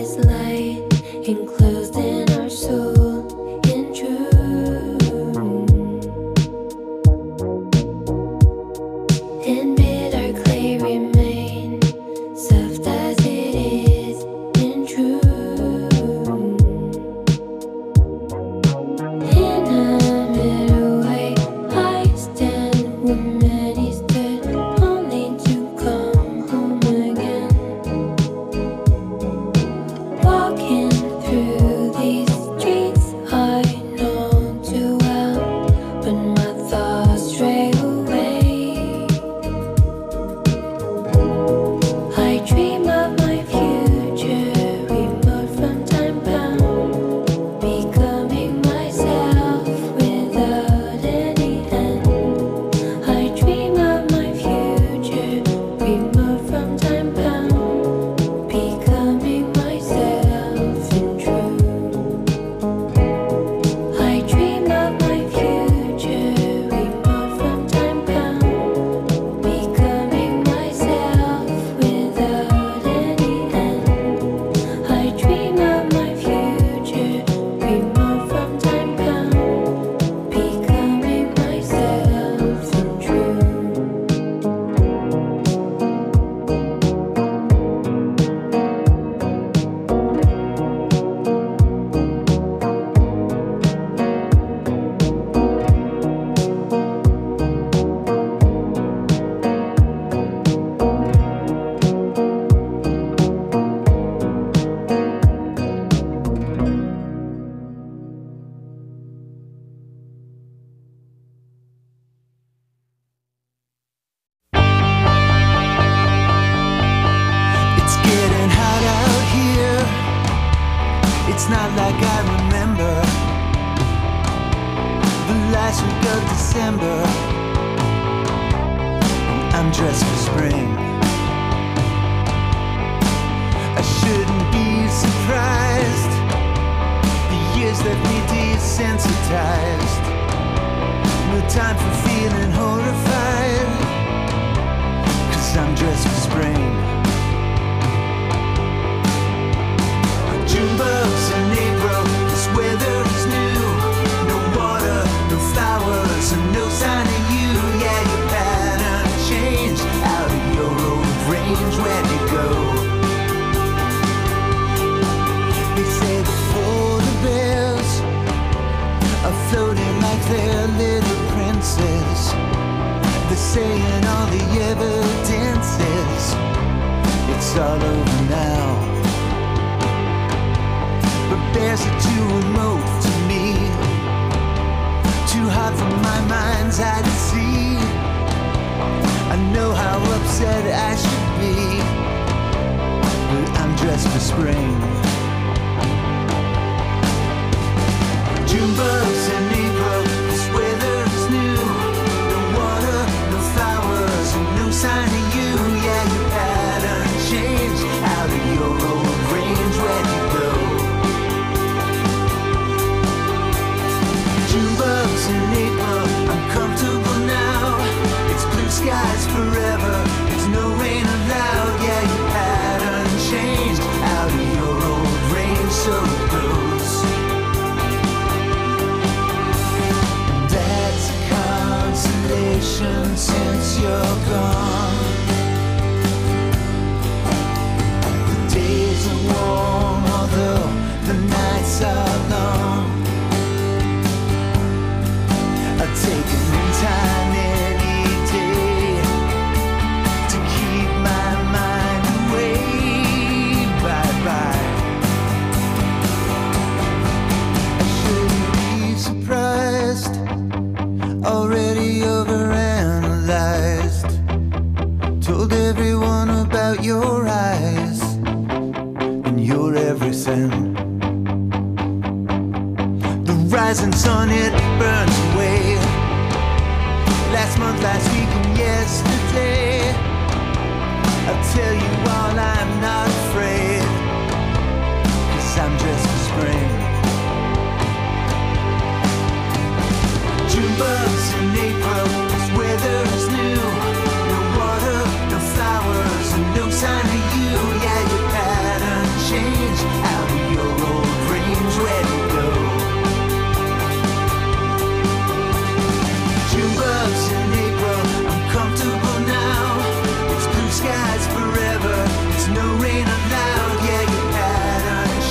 Sign of you, yeah, your pattern changed.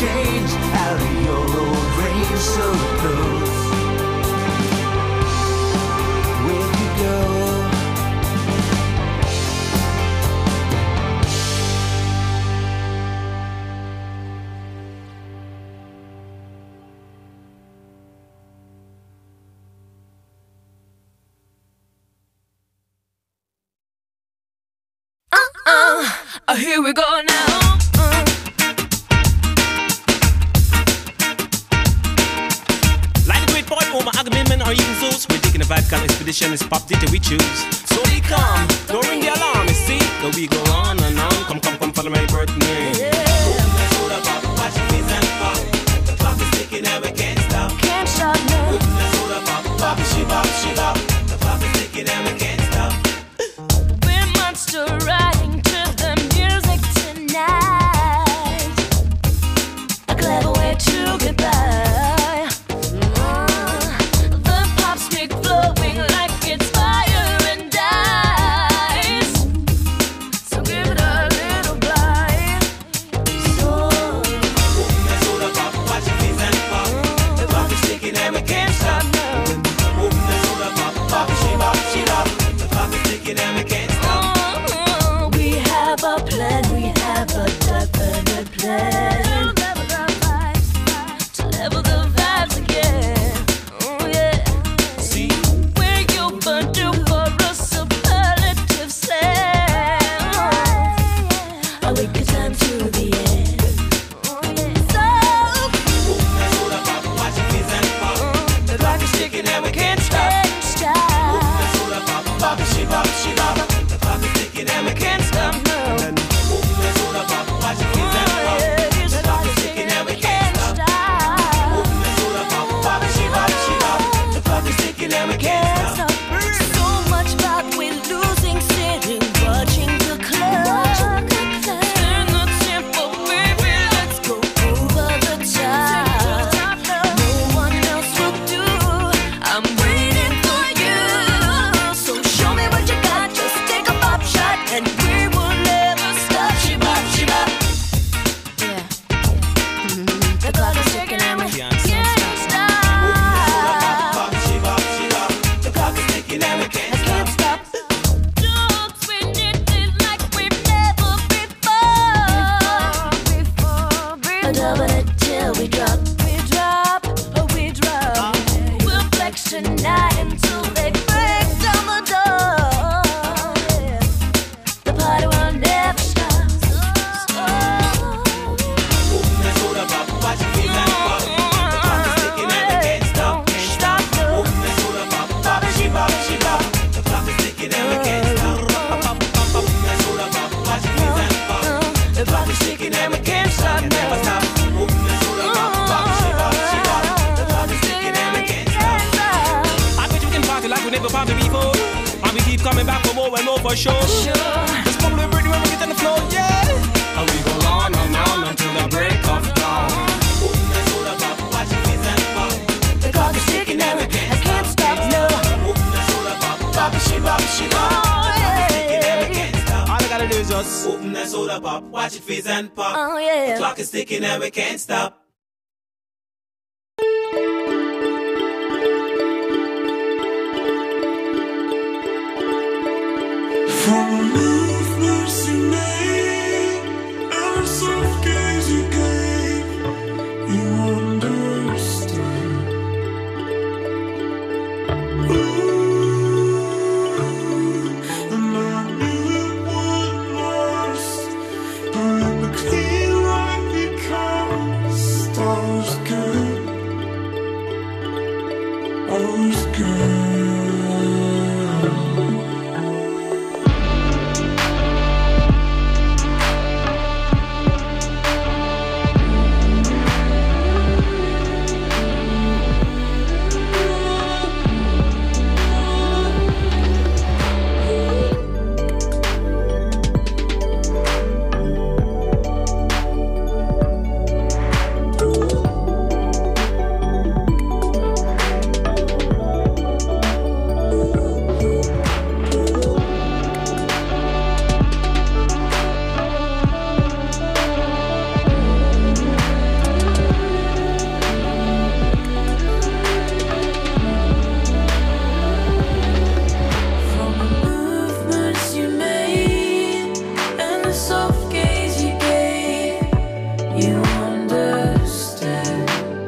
change out of your old range so close. Where'd you go? Here we go now. Like the great poet Omar Agamemnon or even Zeus, we're taking a vital expedition. It's pop data we choose. So we come, don't ring the alarm. You see, that we go on and on. Come, follow my birthday. Yeah. Watch your face and pop. The clock is ticking and we can't stop. Can't stop now. Pop, she bop. The clock is ticking and we can't stop. We're monster riding to the music tonight. A clever way to get by. The pops make flowing like it's fire and ice. So give it a little bite. So Watch your face and pop. The clock is ticking and we can't stop. Pop, she bop. The clock is ticking and we can't stop. we have a plan, we have a definite plan. To level the vibes again. Oh yeah. See, We're overdue for a superlative slam. A wicked time to the end. Oh yeah. watch your face and pop. The clock is ticking and we can't stop. Pop, she bop. The clock is ticking and we can't stop. Watch your face and pop. The clock is ticking and we can't stop. Pop, she bop. The clock is ticking and we can't stop. So much about we're losing, sitting, watching the clock. Turn the tempo, baby, let's go over the top. No one else will do. I'm waiting for you. So show me what you got. Just take a pop shot, and we will never stop. She bop. Yeah. The clock is ticking and we can't stop. Pop, she bop. The clock is ticking and we can't I can't stop. stop. Don't we need it like we've never before. Double it till we drop. We'll flex tonight until they break down the door. The party will never stop. Watch your face and pop. The clock is ticking and we can't stop. Pop, she bop. The clock is ticking and we can't stop. Watch your face and pop. The clock is ticking and we can't stop. Never stop. Pop, she bop. The clock is ticking and we can't stop. I bet you can party like we never party before. And we keep coming back for more and more for sure. Just pump the rhythm when we get on the floor, yeah. And we go on and on until the break of dawn. Watch your face and pop. The clock is ticking and I can't stop. No. Pop, she bop. Oh yeah. All I gotta do is just open that soda pop, watch it fizz and pop. Oh The yeah. clock is ticking and we can't stop. For a move mercy made, and a soft gaze you gave, you understood. Ooh, and I knew it was lost, but in the clean light because I was good. I was good. you understood.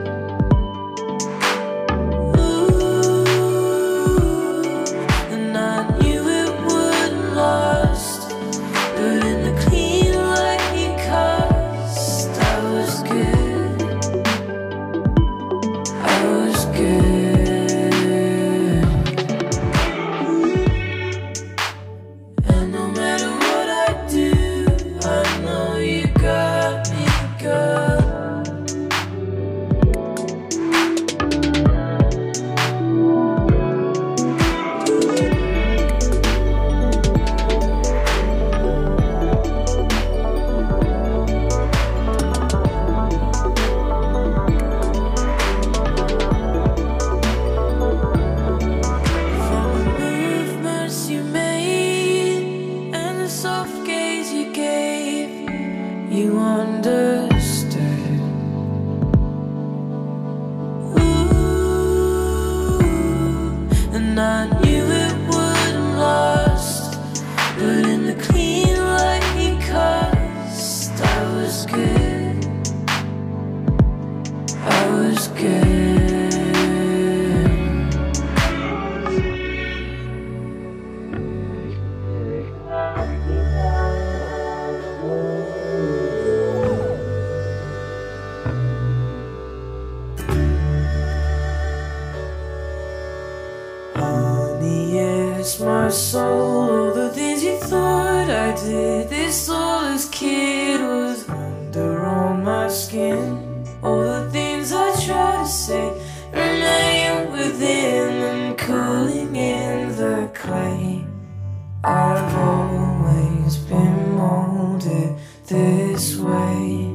Ooh, and I knew it wouldn't last, but in the clean light he cast, I was good. I was good. And no matter what I do, I know you got me, girl. From the movements you made and the soft gaze you gave, you understood. Ooh, and I knew it wouldn't last, but in the clean light he cast, I was good. I was good. Honey, yes, my soul, all the things you thought I did, this soulless kid was under on my skin. All the things I try to say remain within and cooling in the clay. I've always been molded this way.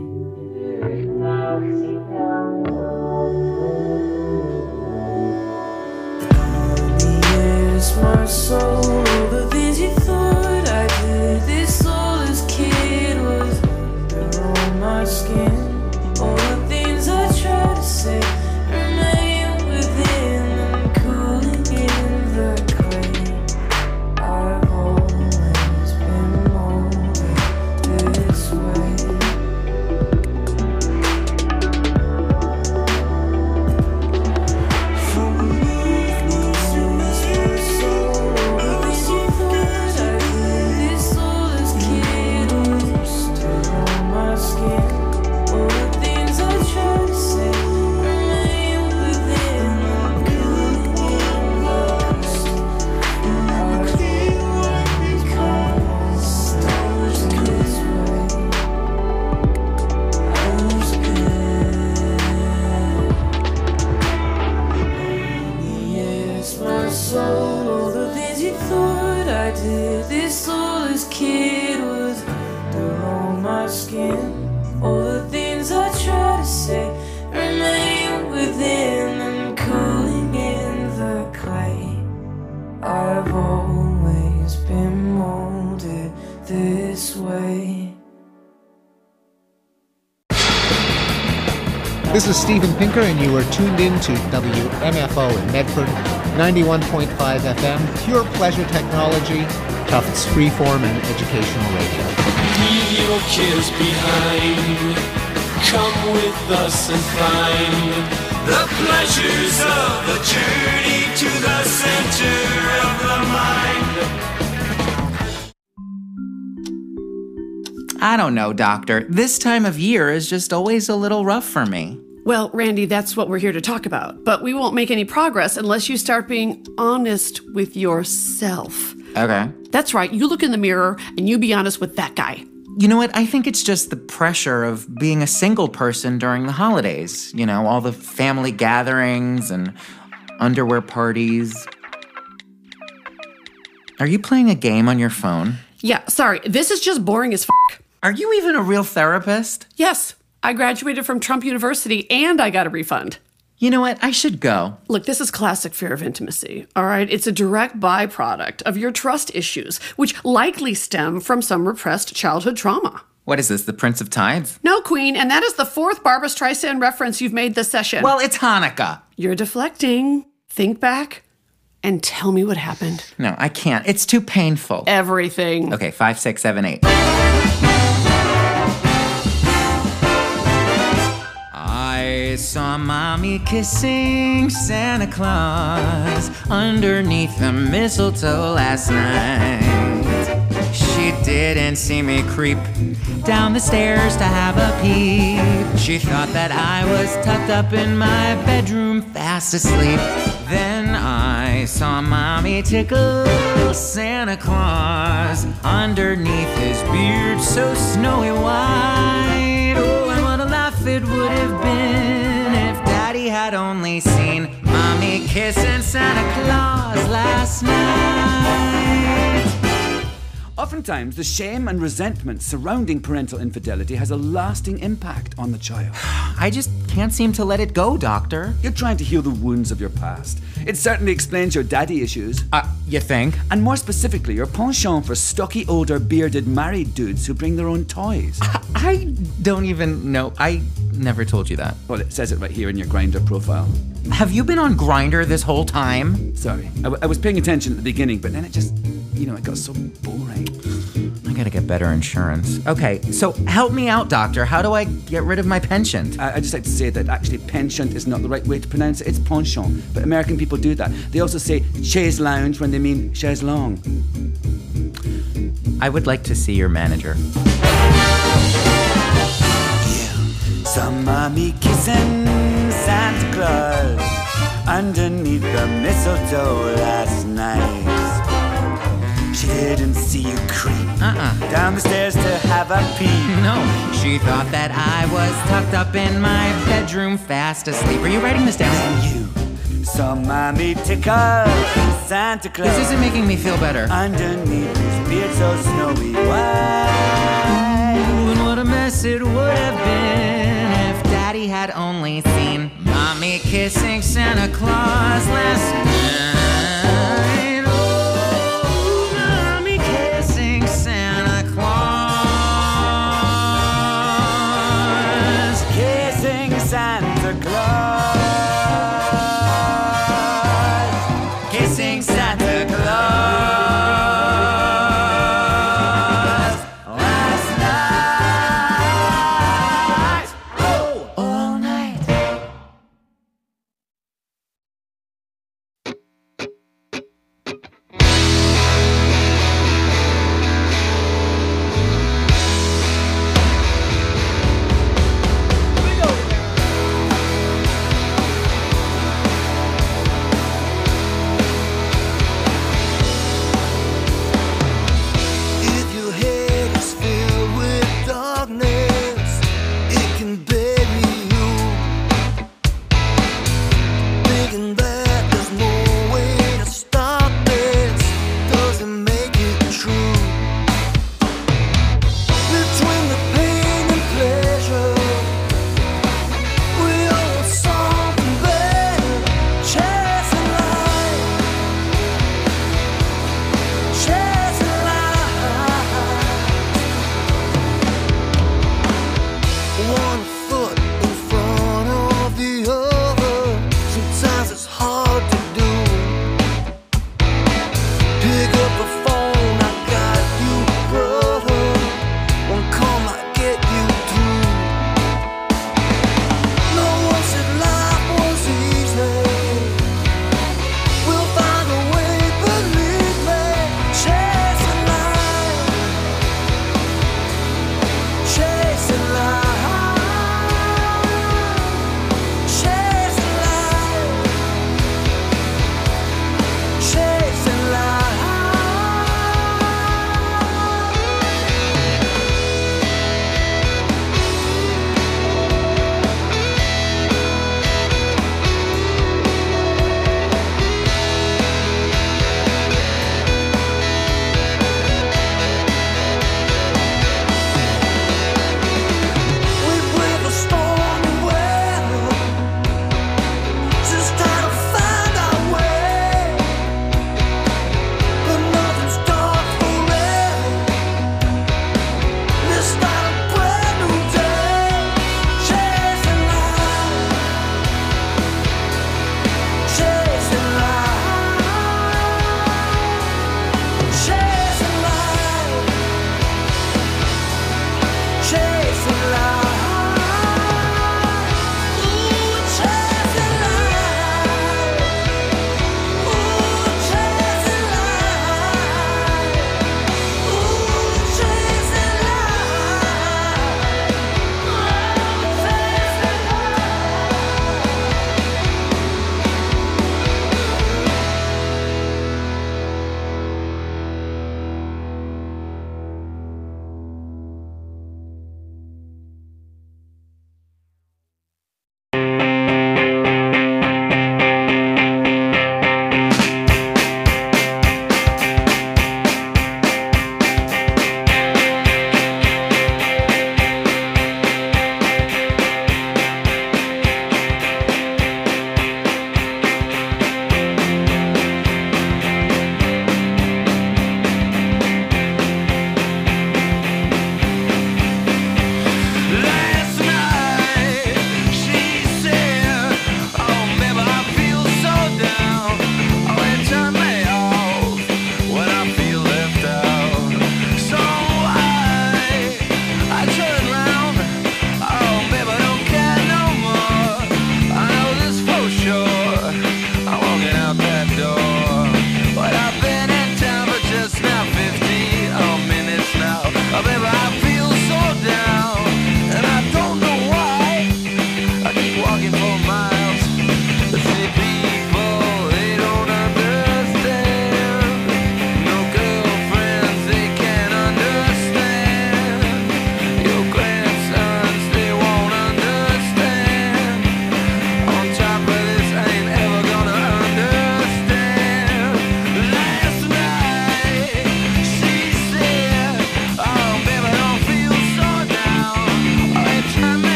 Yes, my soul, all the things you thought I did, this soulless kid was under on my skin. All the things I try to say remain within and cooling in the clay. I've always been molded this way. From the movements you made, All the things you thought I did, this soulless kid was under on my skin. All the things I try to say remain within and cooling in the clay. I've always cast, I was this way. I was good. Yes, my soul, all the things you thought I did, this soulless kid was under on my skin. All the things I try to say remain within and cooling in the clay. I've always been molded this way. This is Steven Pinker, and you are tuned in to WMFO in Medford, 91.5 FM, pure pleasure technology, Tufts freeform and educational radio. Leave your cares behind. Come with us and find the pleasures of the journey to the center of the mind. I don't know, Doctor. This time of year is just always a little rough for me. Well, Randy, that's what we're here to talk about. But we won't make any progress unless you start being honest with yourself. Okay. That's right. You look in the mirror and you be honest with that guy. You know what? I think it's just the pressure of being a single person during the holidays. You know, all the family gatherings and underwear parties. Are you playing a game on your phone? Yeah, sorry. This is just boring as f***. Are you even a real therapist? Yes, I graduated from Trump University and I got a refund. You know what? I should go. Look, this is classic fear of intimacy, all right? It's a direct byproduct of your trust issues, which likely stem from some repressed childhood trauma. What is this, the Prince of Tides? No, Queen, and that is the fourth Barbra Streisand reference you've made this session. Well, it's Hanukkah. You're deflecting. Think back and tell me what happened. No, I can't. It's too painful. Everything. Okay, 5, 6, 7, 8. saw Mommy kissing Santa Claus underneath the mistletoe last night. She didn't see me creep down the stairs to have a peep. She thought that I was tucked up in my bedroom fast asleep. Then I saw Mommy tickle Santa Claus underneath his beard so snowy white. Oh, and what a laugh it would have been if Daddy had only seen Mommy kissing Santa Claus last night. Oftentimes, the shame and resentment surrounding parental infidelity has a lasting impact on the child. I just can't seem to let it go, Doctor. You're trying to heal the wounds of your past. It certainly explains your daddy issues. You think? And more specifically, your penchant for stocky, older, bearded, married dudes who bring their own toys. I don't even know. I never told you that. Well, it says it right here in your Grindr profile. Have you been on Grindr this whole time? Sorry, I was paying attention at the beginning, but then it just, it got so boring. I gotta get better insurance. Okay, so help me out, Doctor. How do I get rid of my penchant? I just like to say that actually penchant is not the right way to pronounce it. It's penchant, but American people do that. They also say chaise lounge when they mean chaise longue. I would like to see your manager. Saw Mommy kissing Santa Claus underneath the mistletoe last night. She didn't see you creep down the stairs to have a peep. No, she thought that I was tucked up in my bedroom fast asleep. Are you writing this down? And you saw Mommy tickle Santa Claus. This isn't making me feel better. Underneath his beard so snowy white. Ooh, and what a mess it would have been if Daddy had only seen Mommy kissing Santa Claus last night. Oh, Mommy kissing Santa Claus. Kissing Santa Claus. Kissing Santa Claus.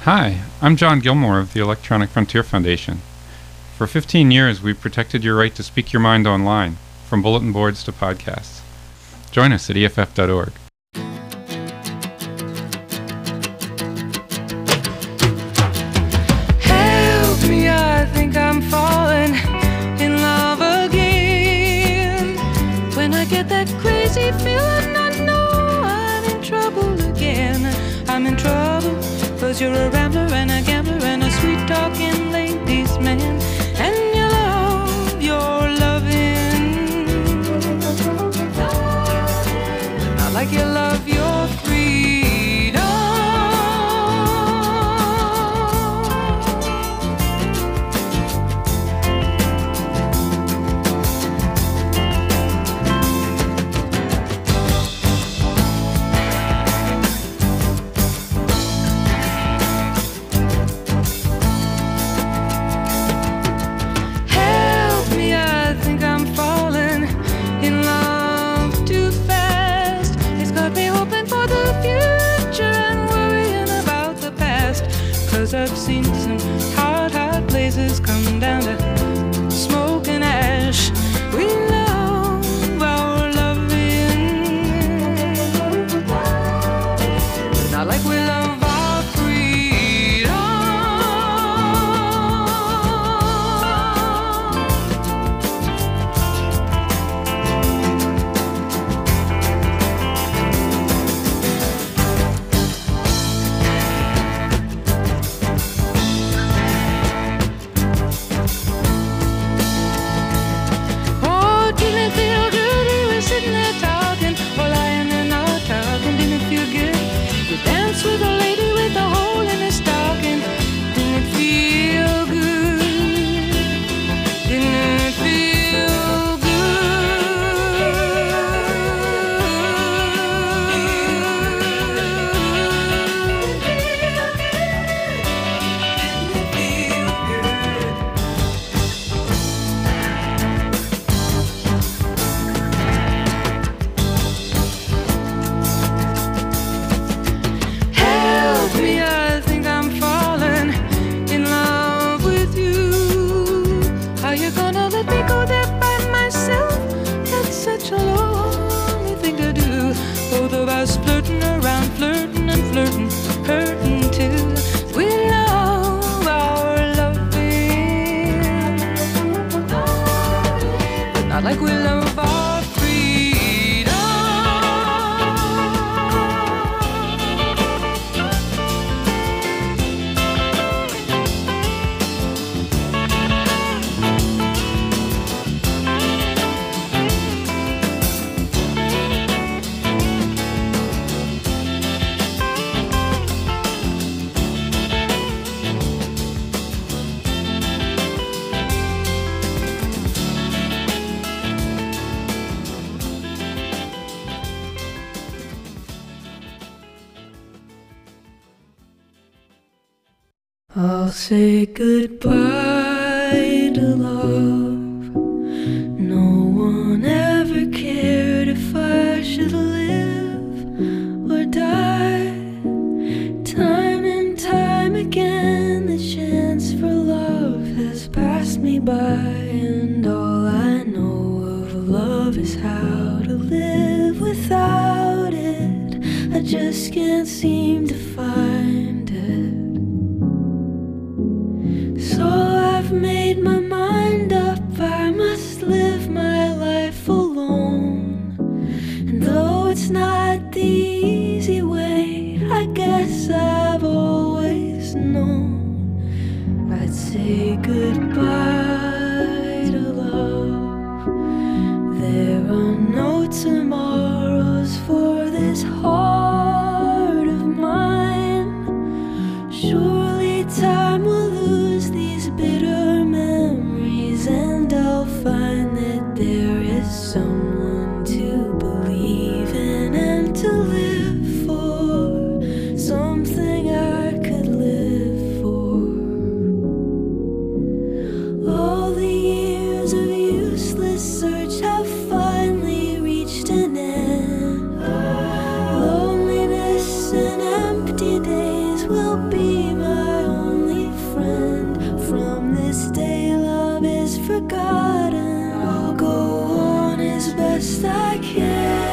Hi, I'm John Gilmore of the Electronic Frontier Foundation. For 15 years, we've protected your right to speak your mind online, from bulletin boards to podcasts. Join us at EFF.org. Help me, I think I'm falling in love again. When I get that crazy feeling, I know I'm in trouble again. I'm in trouble, 'cause you're a rambler and a gambler and a sweet-talking ladies' man. And you love your loving, not like you love your freedom. Help me, I think I'm falling in love too fast. It's got me hoping for the future and worrying about the past. 'Cause I've seen some hot, hot places come down to smoke and ash. We love our loving, not like we love our freedom. Oh, didn't it feel good? We were sitting there talking, or lying there not talking. Didn't it feel good? You danced with a lady with a hole in her stocking. Didn't it feel good? Didn't it feel Help me, I think I'm falling in love with you. Are you gonna let me go there by myself? That's such a lonely thing to do. Both of us flirting around, flirting and flirting, hurting too. We love our loving, but not like we love our freedom. I'll say goodbye to love. No one ever cared if I should live or die. Time and time again, the chance for love has passed me by. And all I know of love is how to live without it. I just can't seem to find it. So I've made my mind up, I must live my life alone. And though it's not the easy way, I guess I've always known I'd say goodbye to love. There are no tomorrows for this heart of mine. Surely time will lose these bitter memories, and I'll find that there is someone to believe in and to live for, something I could live for. best I can.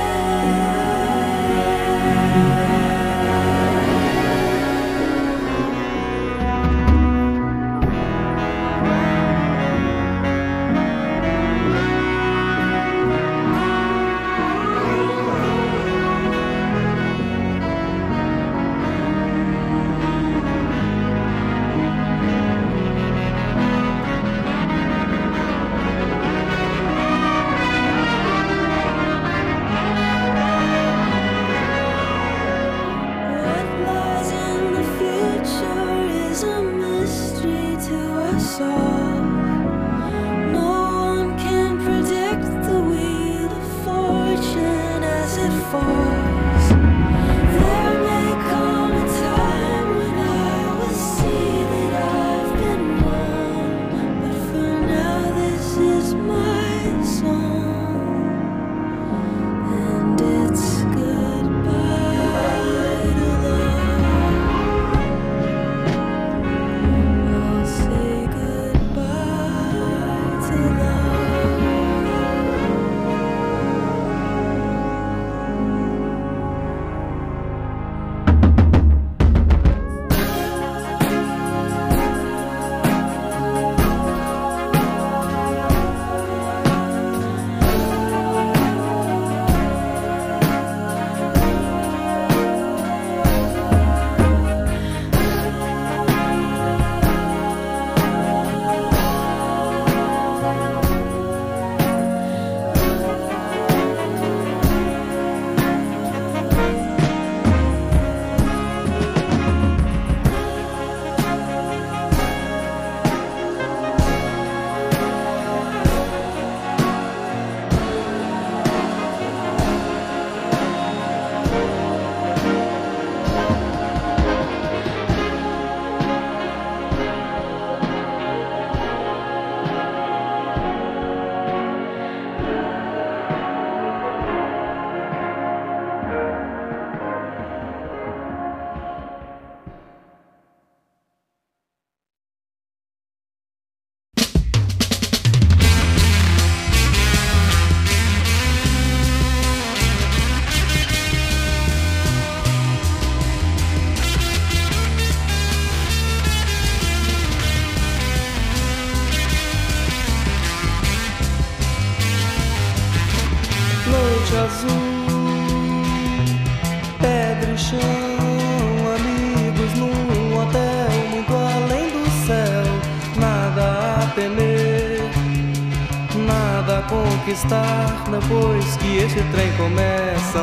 Depois que este trem começa a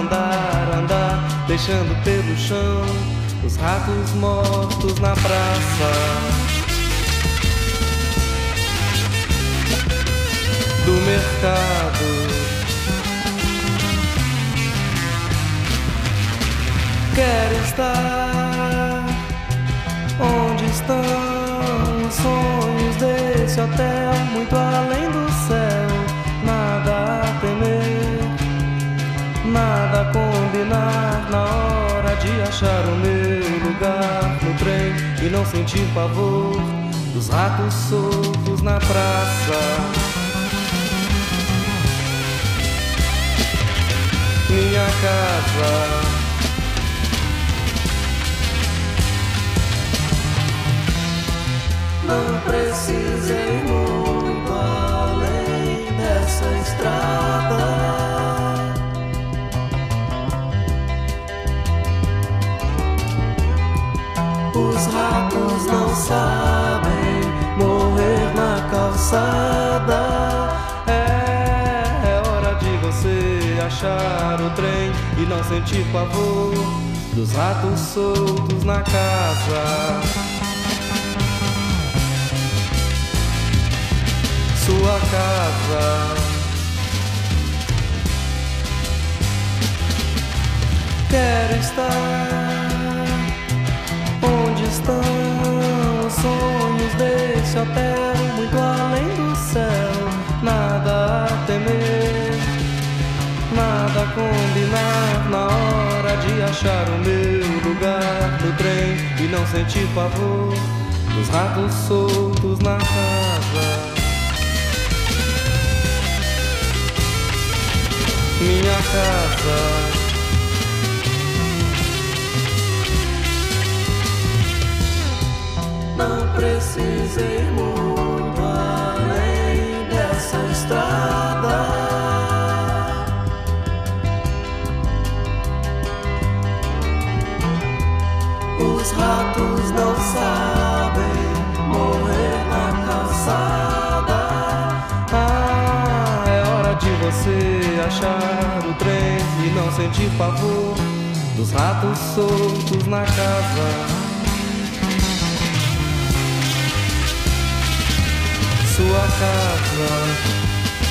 andar, deixando pelo chão os ratos mortos na praça do mercado. Quero estar onde estão os sonhos desse hotel, muito além do céu. Nada a temer, nada a combinar, na hora de achar o meu lugar no trem e não sentir pavor dos ratos soltos na praça. Minha casa, não precisei muito além dessa estrada. Os ratos não sabem morrer na calçada. É hora de você achar o trem e não sentir pavor dos ratos soltos na casa. Sua casa. Quero estar onde estão os sonhos desse hotel, muito além do céu. Nada a temer, nada a combinar, na hora de achar o meu lugar no trem e não sentir pavor dos ratos soltos na casa. minha casa. Não precisei muito além dessa estrada. Os ratos não sabem morrer na calçada. Ah, é hora de você achar o trem e não sentir pavor dos ratos soltos na casa. Sua casa.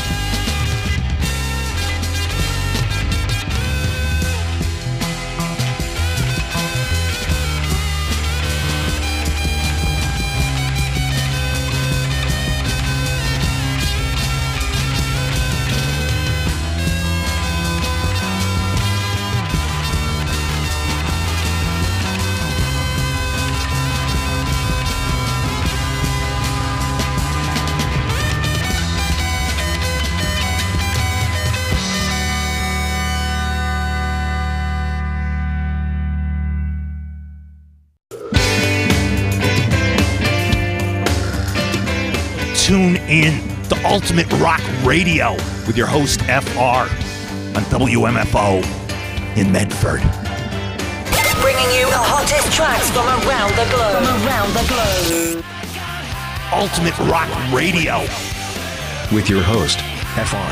Tune in to Ultimate Rock Radio with your host FR on WMFO in Medford. Bringing you the hottest tracks from around the globe. Ultimate Rock Radio with your host FR.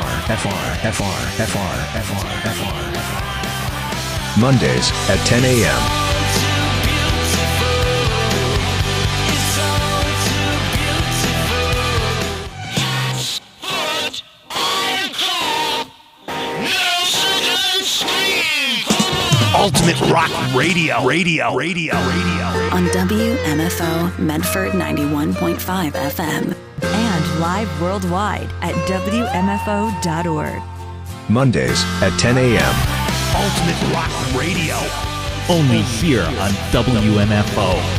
Mondays at 10 a.m. Ultimate Rock Radio. On WMFO Medford 91.5 FM. And live worldwide at WMFO.org. Mondays at 10 a.m. Ultimate Rock Radio. Only here on WMFO.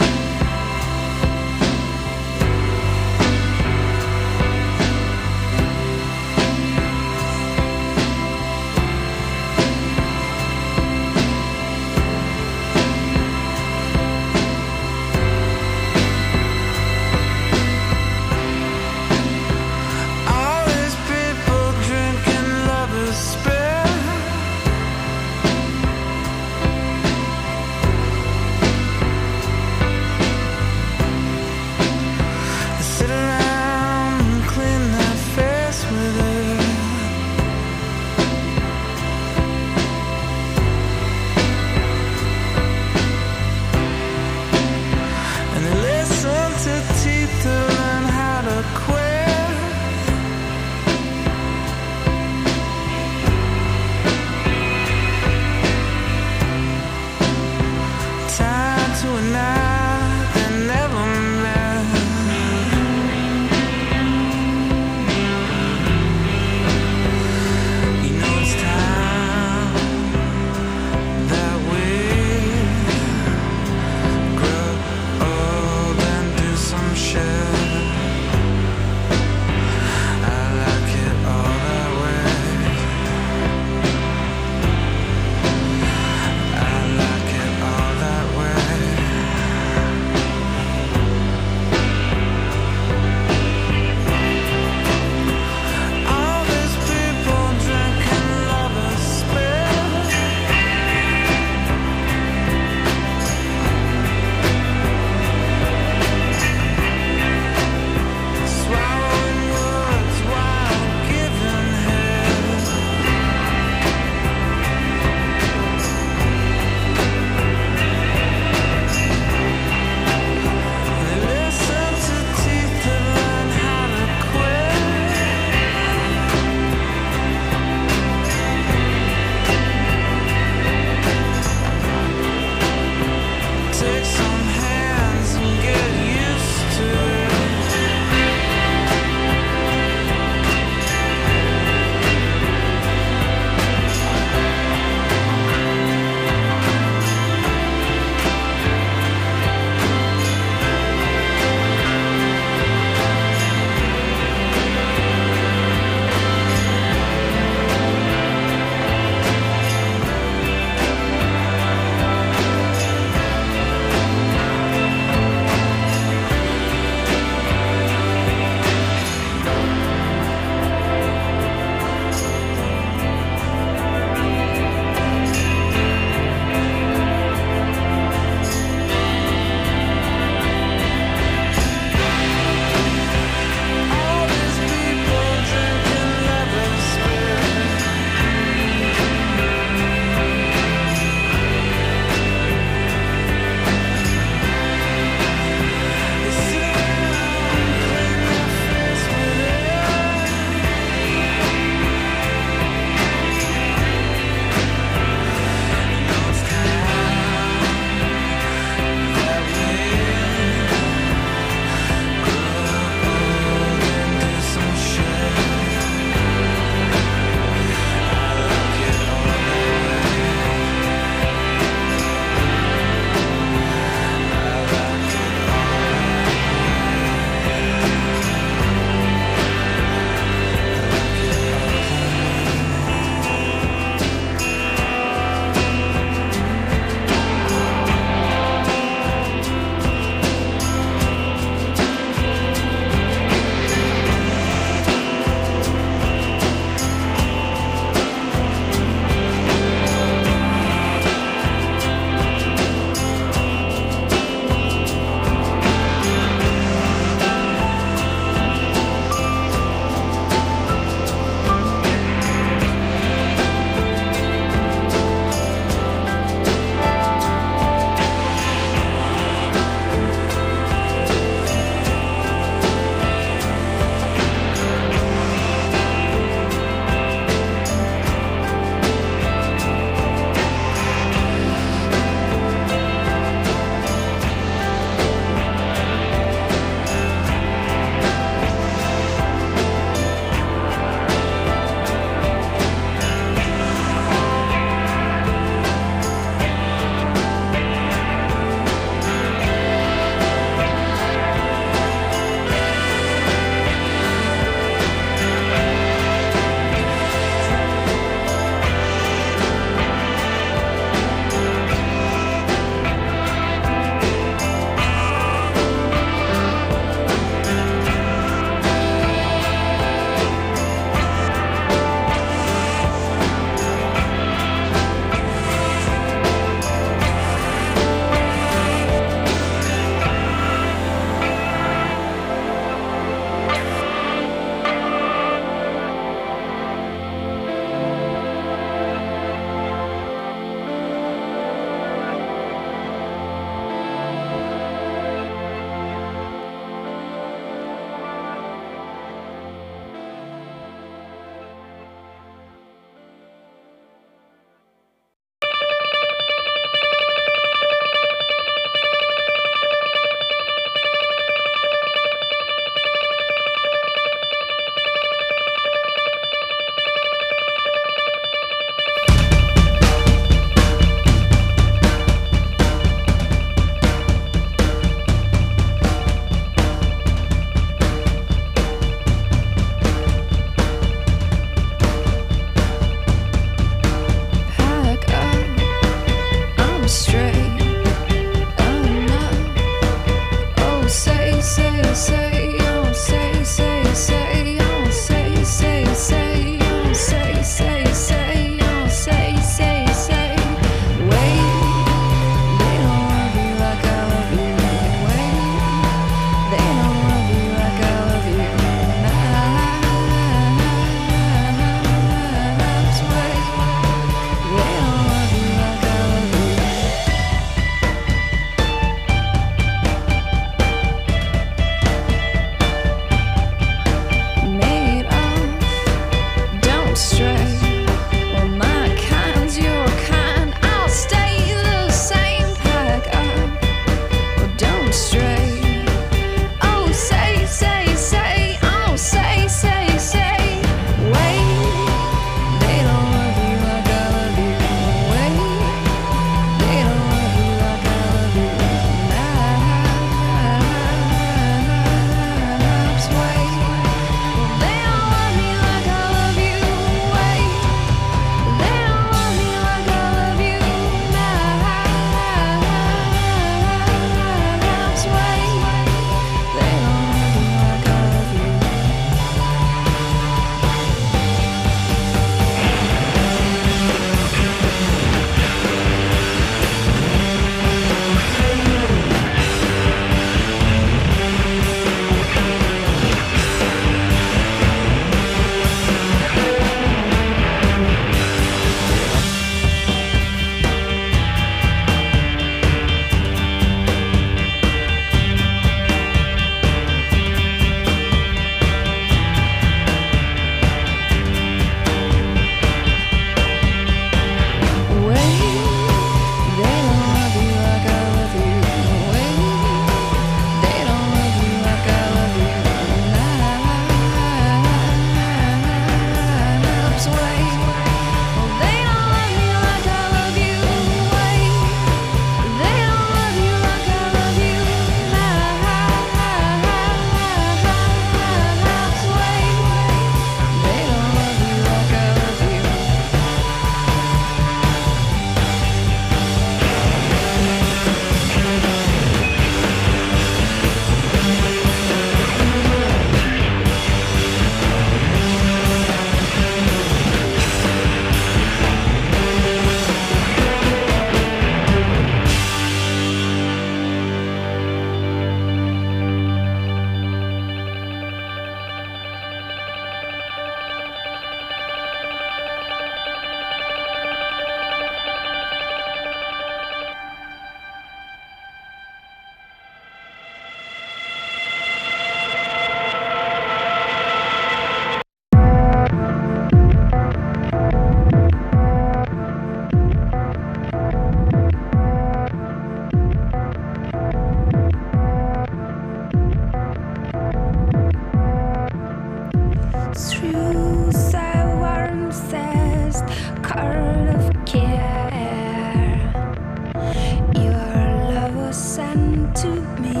to me.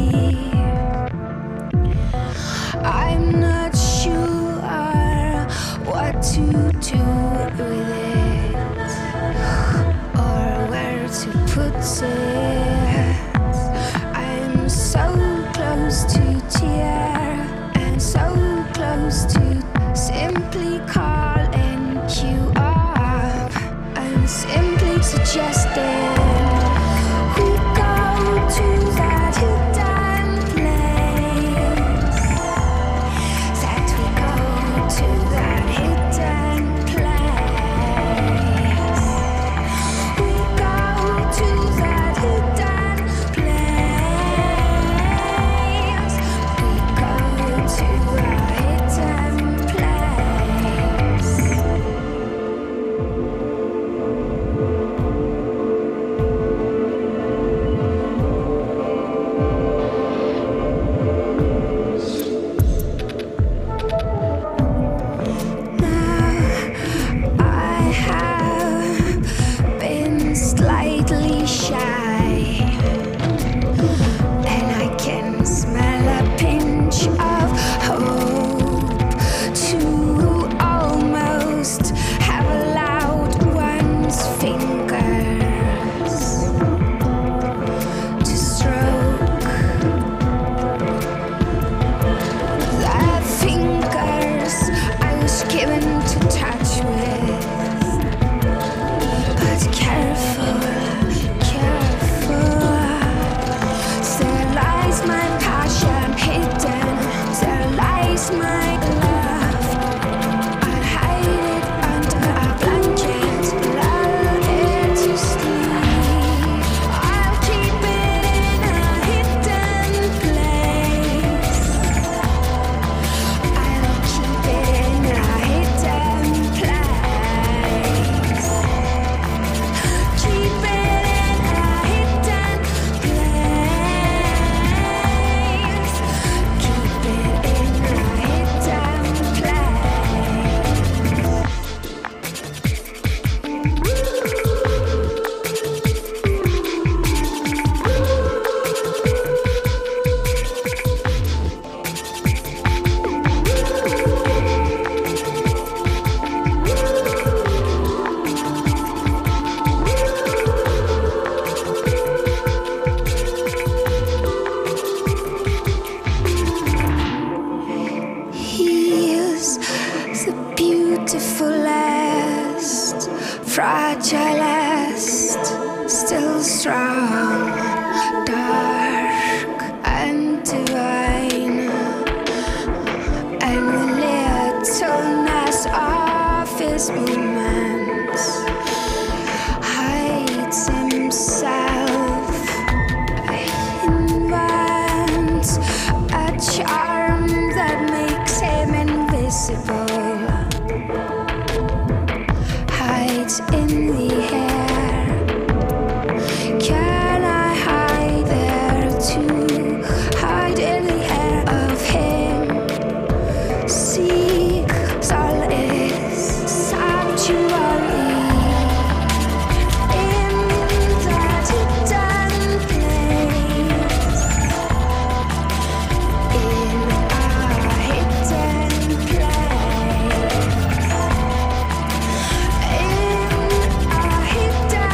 I'm not sure what to do with it or where to put it. I'm so close to tear and so close to simply calling you up. I'm simply suggesting we go to that hidden place. That we go to that hidden place. We go to that hidden place. We go to a hidden place. I have been slightly shy, and I can smell a pinch of hope to almost have allowed one's fingers to stroke the fingers I was given to touch with. But careful, careful. There lies my passion hidden. There lies my love. I'll hide it under a blanket, lull it to sleep. I'll keep it in a hidden place. I'll keep it in a hidden place. Keep it in a hidden place. Keep it in a hidden He is the beautifulest, fragilest, still strong, dark.